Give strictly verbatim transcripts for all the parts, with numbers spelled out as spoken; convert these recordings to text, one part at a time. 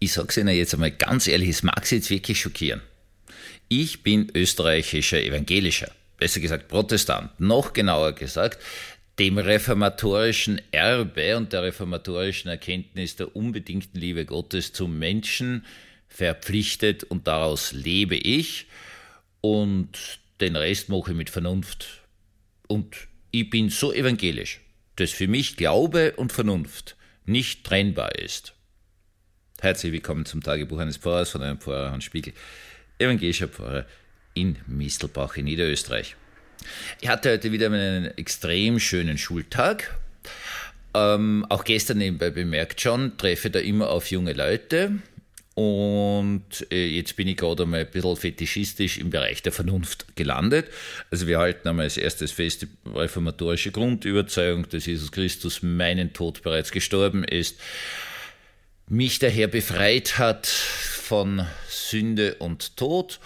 Ich sage es Ihnen jetzt einmal ganz ehrlich, es mag Sie jetzt wirklich schockieren. Ich bin österreichischer Evangelischer, besser gesagt Protestant, noch genauer gesagt, dem reformatorischen Erbe und der reformatorischen Erkenntnis der unbedingten Liebe Gottes zum Menschen verpflichtet und daraus lebe ich und den Rest mache ich mit Vernunft. Und ich bin so evangelisch, dass für mich Glaube und Vernunft nicht trennbar ist. Herzlich willkommen zum Tagebuch eines Pfarrers von einem Pfarrer Hans Spiegel, evangelischer Pfarrer in Mistelbach in Niederösterreich. Ich hatte heute wieder einen extrem schönen Schultag. Ähm, auch gestern nebenbei bemerkt schon, treffe da immer auf junge Leute. Und äh, jetzt bin ich gerade einmal ein bisschen fetischistisch im Bereich der Vernunft gelandet. Also wir halten einmal als erstes fest die reformatorische Grundüberzeugung, dass Jesus Christus meinen Tod bereits gestorben ist, mich daher befreit hat von Sünde und Tod.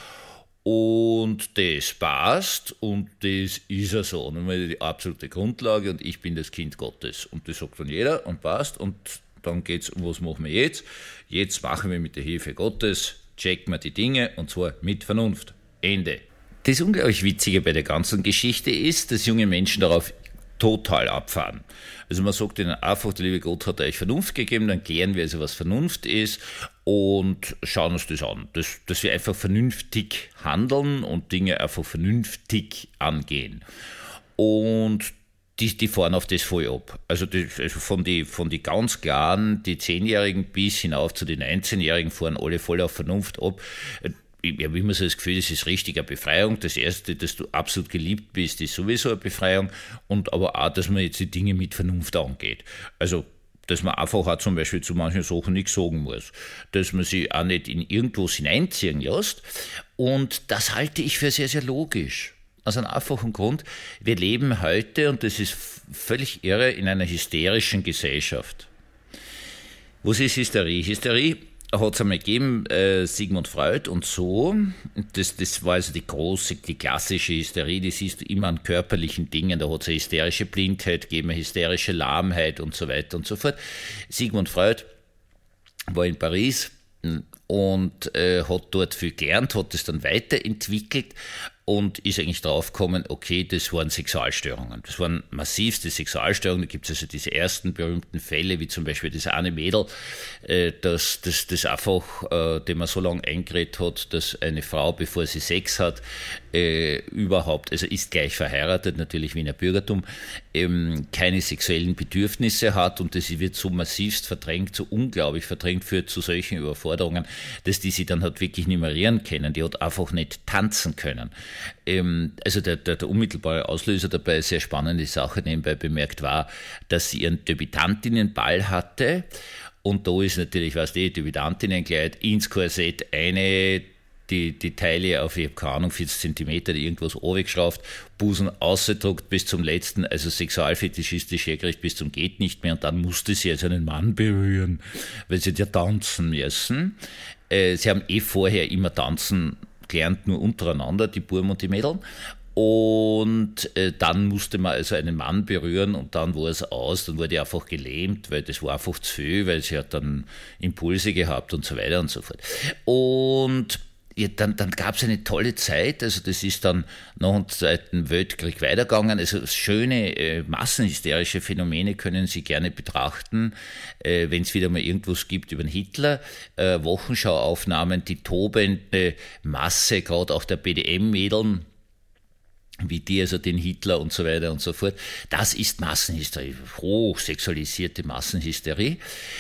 Und das passt und das ist ja so. Und die absolute Grundlage und ich bin das Kind Gottes. Und das sagt dann jeder und passt. Und dann geht's um, was machen wir jetzt? Jetzt machen wir mit der Hilfe Gottes, checken wir die Dinge und zwar mit Vernunft. Ende. Das unglaublich Witzige bei der ganzen Geschichte ist, dass junge Menschen darauf total abfahren. Also man sagt ihnen einfach, der liebe Gott hat euch Vernunft gegeben, dann klären wir also, was Vernunft ist und schauen uns das an. Dass, dass wir einfach vernünftig handeln und Dinge einfach vernünftig angehen. Und die, die fahren auf das voll ab. Also, die, also von die von die ganz Klaren, die Zehnjährigen bis hinauf zu den neunzehnjährigen fahren alle voll auf Vernunft ab. Ich habe immer so das Gefühl, das ist richtig eine Befreiung. Das Erste, dass du absolut geliebt bist, ist sowieso eine Befreiung. Und aber auch, dass man jetzt die Dinge mit Vernunft angeht. Also, dass man einfach auch zum Beispiel zu manchen Sachen nichts sagen muss. Dass man sich auch nicht in irgendwas hineinziehen lässt. Und das halte ich für sehr, sehr logisch. Aus einem einfachen Grund, wir leben heute, und das ist völlig irre, in einer hysterischen Gesellschaft. Was ist Hysterie? Hysterie hat es einmal gegeben, äh, Sigmund Freud und so. Das, das war also die große, die klassische Hysterie, die siehst du immer an körperlichen Dingen. Da hat es eine hysterische Blindheit gegeben, eine hysterische Lahmheit und so weiter und so fort. Sigmund Freud war in Paris und äh, hat dort viel gelernt, hat das dann weiterentwickelt und ist eigentlich draufgekommen, okay, das waren Sexualstörungen. Das waren massivste Sexualstörungen. Da gibt es also diese ersten berühmten Fälle, wie zum Beispiel das eine Mädel, äh, das, das, das einfach, äh, dem man so lange eingeredet hat, dass eine Frau, bevor sie Sex hat, äh, überhaupt, also ist gleich verheiratet, natürlich Wiener Bürgertum, ähm, keine sexuellen Bedürfnisse hat und das wird so massivst verdrängt, so unglaublich verdrängt, führt zu solchen Überforderungen, dass die sie dann halt wirklich nicht mehr rühren können. Die hat einfach nicht tanzen können. Also der, der, der unmittelbare Auslöser dabei, sehr spannende Sache nebenbei bemerkt, war, dass sie ihren Debütantinnenball hatte und da ist natürlich, weißt du, Debütantinnenkleid ins Korsett eine, die, die Taille auf, ich habe keine Ahnung, vierzig Zentimeter, irgendwas runtergeschraubt, Busen ausgedruckt bis zum letzten, also sexualfetischistisch hergerichtet bis zum geht nicht mehr und dann musste sie also einen Mann berühren, weil sie ja tanzen müssen. Sie haben eh vorher immer tanzen gelernt, nur untereinander, die Buben und die Mädeln. Und äh, dann musste man also einen Mann berühren und dann war es aus, dann wurde die einfach gelähmt, weil das war einfach zu viel, weil sie hat dann Impulse gehabt und so weiter und so fort. Und ja, dann, dann gab es eine tolle Zeit, also das ist dann nach dem Zweiten Weltkrieg weitergegangen, also schöne äh, massenhysterische Phänomene können Sie gerne betrachten, äh, wenn es wieder mal irgendwas gibt über den Hitler, äh, Wochenschauaufnahmen, die tobende Masse, gerade auch der B D M-Mädeln, wie die also den Hitler und so weiter und so fort, das ist Massenhysterie, hochsexualisierte Massenhysterie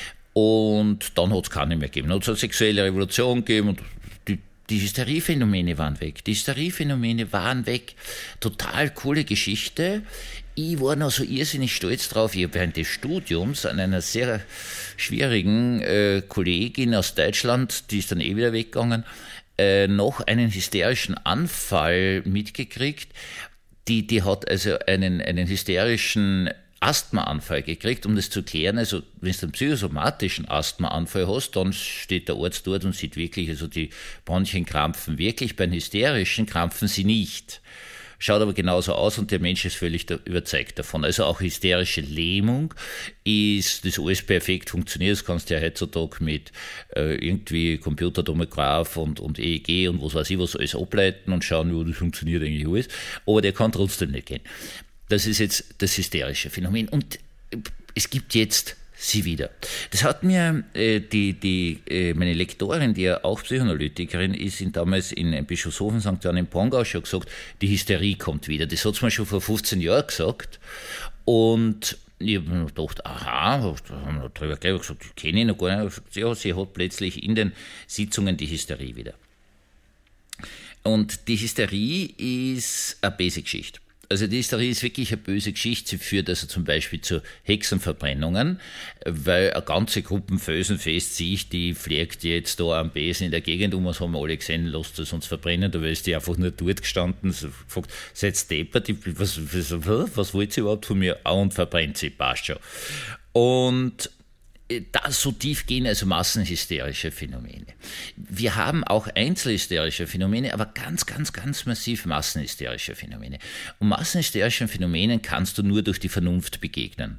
und dann hat es keine mehr gegeben, dann hat es eine sexuelle Revolution gegeben und die Die Hysteriephänomene waren weg. Die Hysteriephänomene waren weg. Total coole Geschichte. Ich war noch so irrsinnig stolz drauf. Ich habe während des Studiums an einer sehr schwierigen äh, Kollegin aus Deutschland, die ist dann eh wieder weggegangen, äh, noch einen hysterischen Anfall mitgekriegt. Die, die hat also einen, einen hysterischen Asthmaanfall gekriegt, um das zu klären. Also wenn du einen psychosomatischen Asthmaanfall hast, dann steht der Arzt dort und sieht wirklich, also die Bronchien krampfen wirklich, beim hysterischen krampfen sie nicht. schaut aber genauso aus und der Mensch ist völlig da, überzeugt davon. Also auch hysterische Lähmung ist, das alles perfekt funktioniert, das kannst du ja heutzutage mit äh, irgendwie Computertomograph und, und E E G und was weiß ich was alles ableiten und schauen, wie das funktioniert eigentlich alles, aber der kann trotzdem nicht gehen. Das ist jetzt das hysterische Phänomen und es gibt jetzt sie wieder. Das hat mir äh, die, die, äh, meine Lektorin, die ja auch Psychoanalytikerin ist, in, damals in Bischofshofen, Sankt Johann im Pongau schon gesagt, die Hysterie kommt wieder. Das hat sie mir schon vor fünfzehn Jahren gesagt und ich habe mir gedacht, aha, da haben wir drüber geredet, gesagt, ich kenne ihn noch gar nicht. Gesagt, ja, sie hat plötzlich in den Sitzungen die Hysterie wieder. Und die Hysterie ist eine böse Geschichte. Also die Hysterie ist wirklich eine böse Geschichte. Sie führt also zum Beispiel zu Hexenverbrennungen, weil eine ganze Gruppe Felsenfest sich, die fliegt jetzt da am Besen in der Gegend um, das haben wir alle gesehen, lasst es uns verbrennen, da ist die einfach nur dort gestanden, so gefragt, seid deppert, was, was, was wollt ihr überhaupt von mir? Ah, und verbrennt sie, passt schon. Und da so tief gehen also massenhysterische Phänomene. Wir haben auch einzelhysterische Phänomene, aber ganz, ganz, ganz massiv massenhysterische Phänomene. Und massenhysterischen Phänomenen kannst du nur durch die Vernunft begegnen.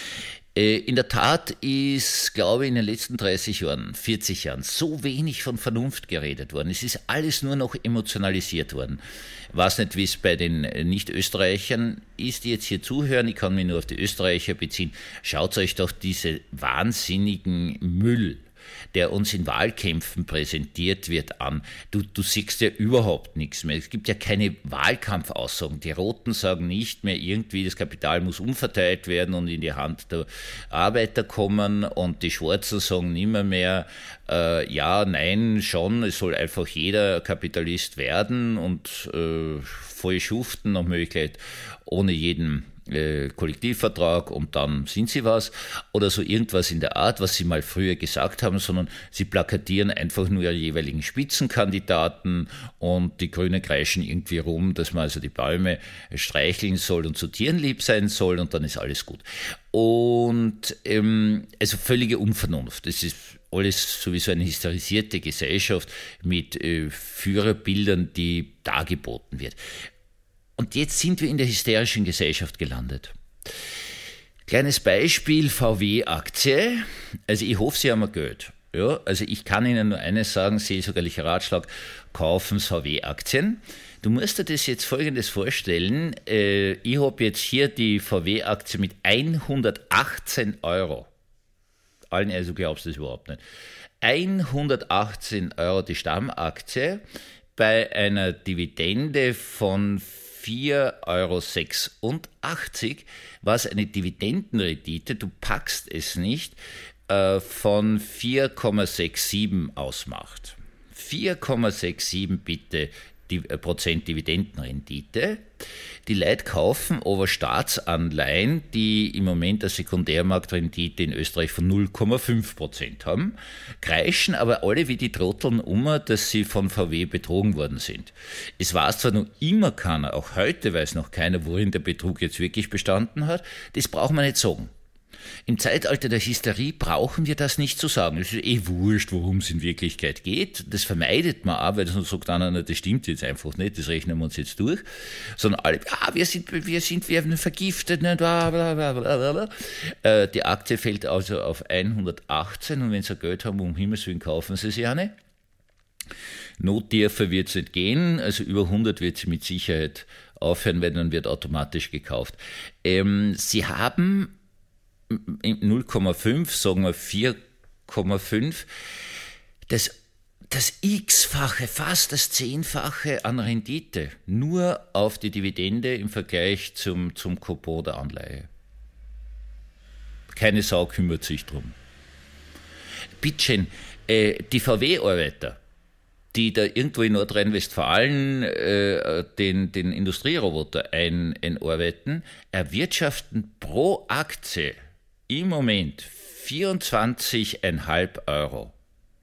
In der Tat ist, glaube ich, in den letzten dreißig Jahren, vierzig Jahren so wenig von Vernunft geredet worden. Es ist alles nur noch emotionalisiert worden. Ich weiß nicht, wie es bei den Nicht-Österreichern ist, die jetzt hier zuhören. Ich kann mich nur auf die Österreicher beziehen. Schaut euch doch diese wahnsinnigen Müll, der uns in Wahlkämpfen präsentiert wird, an. Du, du siehst ja überhaupt nichts mehr. Es gibt ja keine Wahlkampfaussagen. Die Roten sagen nicht mehr irgendwie, das Kapital muss umverteilt werden und in die Hand der Arbeiter kommen, und die Schwarzen sagen nimmer mehr, äh, ja, nein, schon, es soll einfach jeder Kapitalist werden und äh, voll schuften nach Möglichkeit ohne jeden Kollektivvertrag und dann sind sie was oder so irgendwas in der Art, was sie mal früher gesagt haben, sondern sie plakatieren einfach nur ihre jeweiligen Spitzenkandidaten und die Grünen kreischen irgendwie rum, dass man also die Bäume streicheln soll und zu Tieren lieb sein soll und dann ist alles gut. Und ähm, also völlige Unvernunft. Das ist alles sowieso eine hysterisierte Gesellschaft mit äh, Führerbildern, die dargeboten wird. Und jetzt sind wir in der hysterischen Gesellschaft gelandet. Kleines Beispiel, V W-Aktie. Also ich hoffe, Sie haben Geld. Ja, also ich kann Ihnen nur eines sagen, seelsorgerlicher Ratschlag, kaufen Sie V W-Aktien. Du musst dir das jetzt Folgendes vorstellen. Äh, ich habe jetzt hier die V W-Aktie mit hundertachtzehn Euro. Allen, also glaubst du das überhaupt nicht. hundertachtzehn Euro die Stammaktie bei einer Dividende von vier Euro sechsundachtzig, was eine Dividendenrendite, du packst es nicht, äh, von vier Komma siebenundsechzig ausmacht. vier Komma siebenundsechzig bitte die, äh, Prozent Dividendenrendite. Die Leute kaufen aber Staatsanleihen, die im Moment eine Sekundärmarktrendite in Österreich von null Komma fünf Prozent haben, kreischen aber alle wie die Trotteln um, dass sie von V W betrogen worden sind. Es weiß zwar noch immer keiner, auch heute weiß noch keiner, worin der Betrug jetzt wirklich bestanden hat, das braucht man nicht sagen. Im Zeitalter der Hysterie brauchen wir das nicht zu sagen. Es ist eh wurscht, worum es in Wirklichkeit geht. Das vermeidet man auch, weil sonst sagt einer, das stimmt jetzt einfach nicht, das rechnen wir uns jetzt durch. Sondern alle, ah, wir sind, wir sind, wir werden vergiftet, bla, bla, bla, bla, bla. Äh, die Aktie fällt also auf hundertachtzehn und wenn Sie Geld haben, um Himmels Willen kaufen Sie sie eine. Nottiefer wird es nicht gehen, also über hundert wird sie mit Sicherheit aufhören, weil dann wird automatisch gekauft. Ähm, Sie haben null Komma fünf, sagen wir vier Komma fünf, das, das x-fache, fast das zehnfache an Rendite, nur auf die Dividende im Vergleich zum, zum Coupon der Anleihe. Keine Sau kümmert sich drum. Bittchen, äh, die V W-Arbeiter, die da irgendwo in Nordrhein-Westfalen äh, den, den Industrieroboter ein, einarbeiten, erwirtschaften pro Aktie im Moment vierundzwanzig Komma fünf Euro.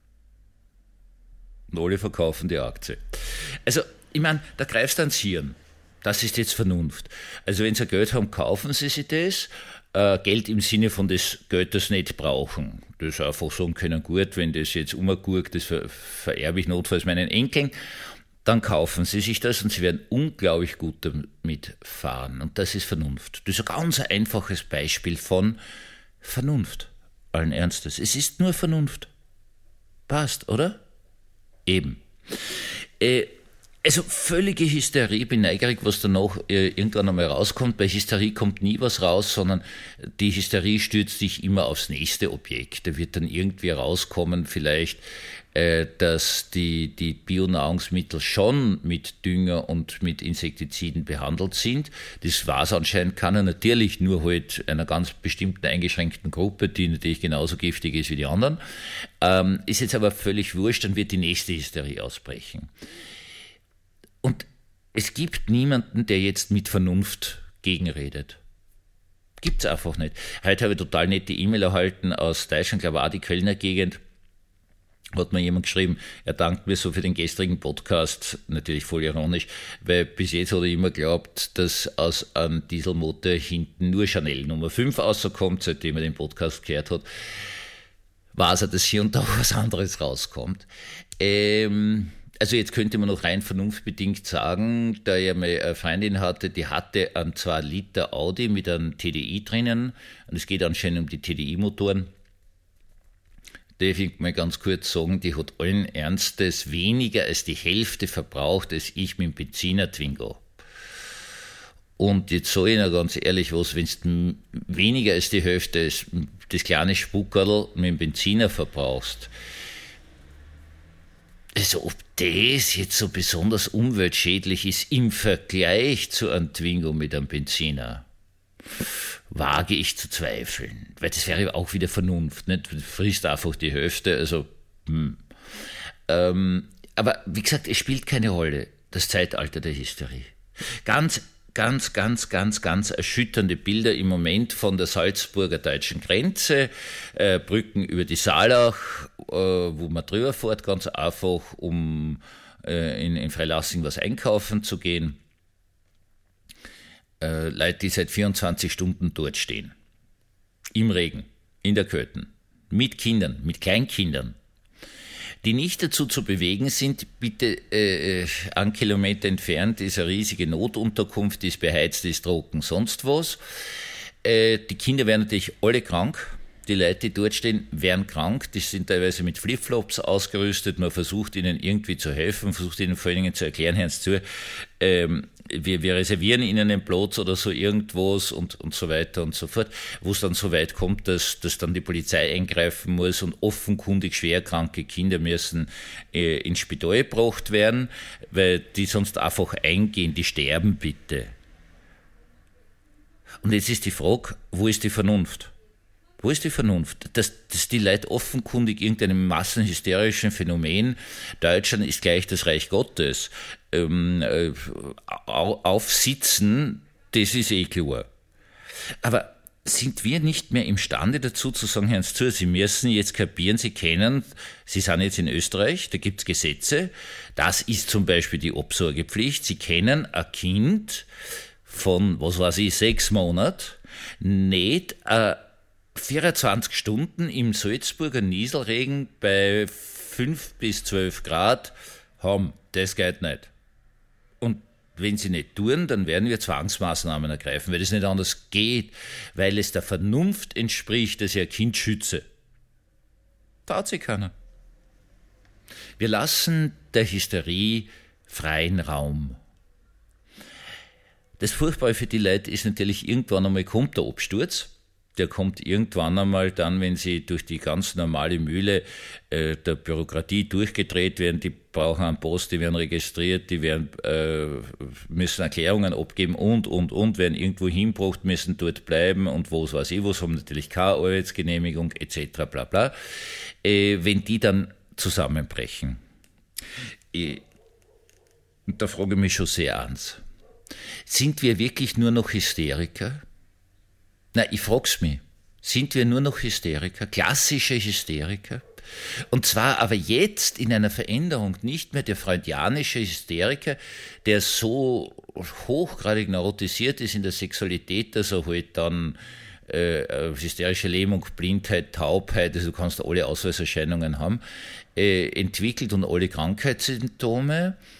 Und alle verkaufen die Aktie. Also, ich meine, da greifst du ans Hirn. Das ist jetzt Vernunft. Also, wenn Sie Geld haben, kaufen Sie sich das. Äh, Geld im Sinne von das Geld, das Sie nicht brauchen. Das einfach sagen können, gut, wenn das jetzt umgurkt, das ver- vererbe ich notfalls meinen Enkeln. dann kaufen Sie sich das und Sie werden unglaublich gut damit fahren. Und das ist Vernunft. Das ist ein ganz einfaches Beispiel von Vernunft. Allen Ernstes. Es ist nur Vernunft. Passt, oder? Eben. Äh, also völlige Hysterie, bin neugierig, was danach äh, irgendwann einmal rauskommt. Bei Hysterie kommt nie was raus, sondern die Hysterie stürzt sich immer aufs nächste Objekt. Da wird dann irgendwie rauskommen, vielleicht, äh, dass die, die Bionahrungsmittel schon mit Dünger und mit Insektiziden behandelt sind. Das war es anscheinend keiner, natürlich nur halt einer ganz bestimmten eingeschränkten Gruppe, die natürlich genauso giftig ist wie die anderen. Ähm, ist jetzt aber völlig wurscht, dann wird die nächste Hysterie ausbrechen. Und es gibt niemanden, der jetzt mit Vernunft gegenredet. Gibt's einfach nicht. Heute habe ich total nette E-Mail erhalten aus Deutschland, glaube ich auch die Kölner Gegend. Hat mir jemand geschrieben, er dankt mir so für den gestrigen Podcast, natürlich voll ironisch, weil bis jetzt hat er immer geglaubt, dass aus einem Dieselmotor hinten nur Chanel Nummer fünf rauskommt, seitdem er den Podcast gehört hat. Weiß er, dass hier und da was anderes rauskommt. Ähm... Also jetzt könnte man noch rein vernunftbedingt sagen, da ich mal eine Freundin hatte, die hatte einen zwei Liter Audi mit einem T D I drinnen und es geht anscheinend um die T D I-Motoren. Darf ich mal ganz kurz sagen, die hat allen Ernstes weniger als die Hälfte verbraucht als ich mit dem Benziner Twingo. Und jetzt sage ich Ihnen ganz ehrlich was, wenn du weniger als die Hälfte als das kleine Spuckerl mit dem Benziner verbrauchst, also ob das jetzt so besonders umweltschädlich ist im Vergleich zu einem Twingo mit einem Benziner, wage ich zu zweifeln. Weil das wäre auch wieder Vernunft, nicht? Du frisst einfach die Hälfte, also hm. ähm, aber wie gesagt, es spielt keine Rolle, das Zeitalter der Hysterie. Ganz Ganz, ganz, ganz, ganz erschütternde Bilder im Moment von der Salzburger deutschen Grenze, äh, Brücken über die Saalach, äh, wo man drüber fährt, ganz einfach, um äh, in, in Freilassing was einkaufen zu gehen. Äh, Leute, die seit vierundzwanzig Stunden dort stehen. Im Regen, in der Kälte, mit Kindern, mit Kleinkindern, die nicht dazu zu bewegen sind, bitte äh, einen Kilometer entfernt ist eine riesige Notunterkunft, die ist beheizt, die ist trocken, sonst was. Äh, die Kinder werden natürlich alle krank. Die Leute, die dort stehen, werden krank. Die sind teilweise mit Flipflops ausgerüstet. Man versucht ihnen irgendwie zu helfen, versucht ihnen vor allen Dingen zu erklären, hören Sie zu, ähm, wir, wir reservieren ihnen einen Platz oder so irgendwas und, und so weiter und so fort. Wo es dann so weit kommt, dass, dass dann die Polizei eingreifen muss und offenkundig schwerkranke Kinder müssen äh, ins Spital gebracht werden, weil die sonst einfach eingehen, die sterben bitte. Und jetzt ist die Frage, wo ist die Vernunft? Wo ist die Vernunft? Dass, dass die Leute offenkundig irgendeinem massenhysterischen Phänomen, Deutschland ist gleich das Reich Gottes, ähm, äh, aufsitzen, das ist eh klar. Aber sind wir nicht mehr imstande dazu zu sagen, hören Sie zu, Sie müssen jetzt kapieren, Sie kennen, Sie sind jetzt in Österreich, da gibt's Gesetze, das ist zum Beispiel die Obsorgepflicht, Sie kennen ein Kind von, was weiß ich, sechs Monaten, nicht äh, vierundzwanzig Stunden im Salzburger Nieselregen bei fünf bis zwölf Grad haben. Das geht nicht. Und wenn sie nicht tun, dann werden wir Zwangsmaßnahmen ergreifen, weil das nicht anders geht, weil es der Vernunft entspricht, dass ich ein Kind schütze. Tat sich keiner. Wir lassen der Hysterie freien Raum. Das Furchtbare für die Leute ist natürlich, irgendwann einmal kommt der Absturz. Der kommt irgendwann einmal dann, wenn sie durch die ganz normale Mühle äh, der Bürokratie durchgedreht werden. Die brauchen einen Pass, die werden registriert, die werden, äh, müssen Erklärungen abgeben und, und, und, werden irgendwo hingebracht, müssen dort bleiben und was weiß ich was, haben natürlich keine Arbeitsgenehmigung et cetera bla bla. Äh, wenn die dann zusammenbrechen. Ich, und da frage ich mich schon sehr ernst. Sind wir wirklich nur noch Hysteriker? Na, ich frag's mich. Sind wir nur noch Hysteriker? Klassische Hysteriker? Und zwar aber jetzt in einer Veränderung, nicht mehr der freudianische Hysteriker, der so hochgradig neurotisiert ist in der Sexualität, dass er halt dann äh, hysterische Lähmung, Blindheit, Taubheit, also du kannst alle Ausweiserscheinungen haben, äh, entwickelt und alle Krankheitssymptome,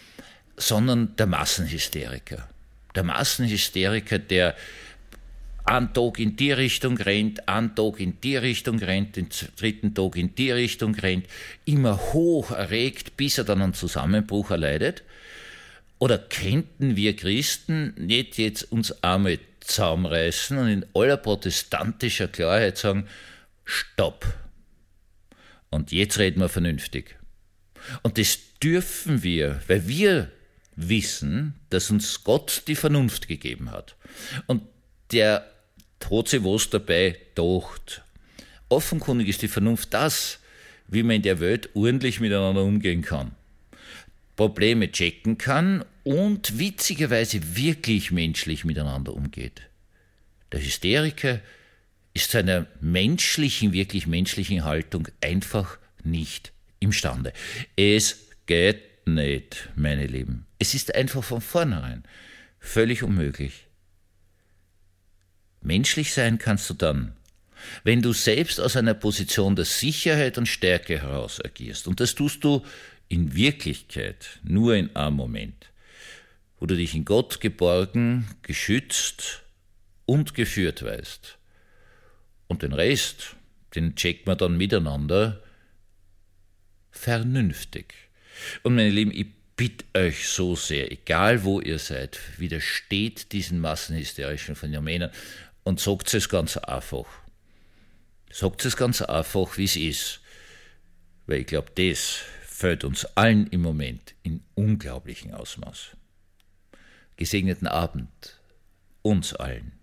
sondern der Massenhysteriker. Der Massenhysteriker, der einen Tag in die Richtung rennt, einen Tag in die Richtung rennt, den dritten Tag in die Richtung rennt, immer hoch erregt, bis er dann einen Zusammenbruch erleidet? Oder könnten wir Christen nicht jetzt uns einmal zusammenreißen und in aller protestantischer Klarheit sagen, stopp. Und jetzt reden wir vernünftig. Und das dürfen wir, weil wir wissen, dass uns Gott die Vernunft gegeben hat. Und der hat sich was dabei gedacht. Offenkundig ist die Vernunft das, wie man in der Welt ordentlich miteinander umgehen kann. Probleme checken kann und witzigerweise wirklich menschlich miteinander umgeht. Der Hysteriker ist seiner menschlichen, wirklich menschlichen Haltung einfach nicht imstande. Es geht nicht, meine Lieben. Es ist einfach von vornherein völlig unmöglich. Menschlich sein kannst du dann, wenn du selbst aus einer Position der Sicherheit und Stärke heraus agierst. Und das tust du in Wirklichkeit nur in einem Moment, wo du dich in Gott geborgen, geschützt und geführt weißt. Und den Rest, den checkt man dann miteinander vernünftig. Und meine Lieben, ich bitte euch so sehr, egal wo ihr seid, widersteht diesen massenhysterischen Phänomenen und sagt es ganz einfach. Sagt es ganz einfach, wie es ist. Weil ich glaube, das fällt uns allen im Moment in unglaublichem Ausmaß. Gesegneten Abend uns allen.